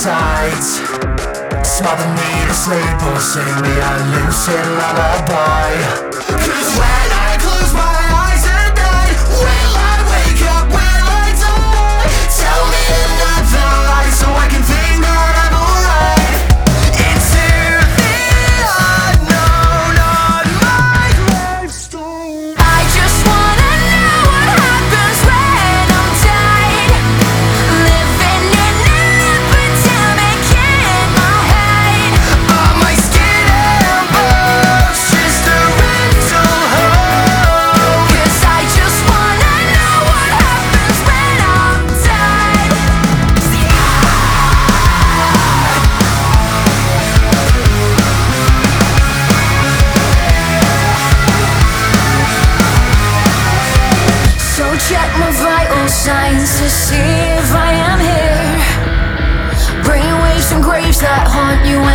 sides. Smother me to sleep or sing me a lucid lullaby. 'Cause when I close my eyes at night, will I wake up, will I die? Tell me another lie so I can think that I'm alright. Into the unknown on my gravestone. I just wanna know what happens when I'm dead. Living in an epidemic in my head. Are my skin and bones just a rental home? 'Cause I just wanna know what happens when I'm dead. So check my vital signs to see if I am here. Brainwaves from graves that haunt you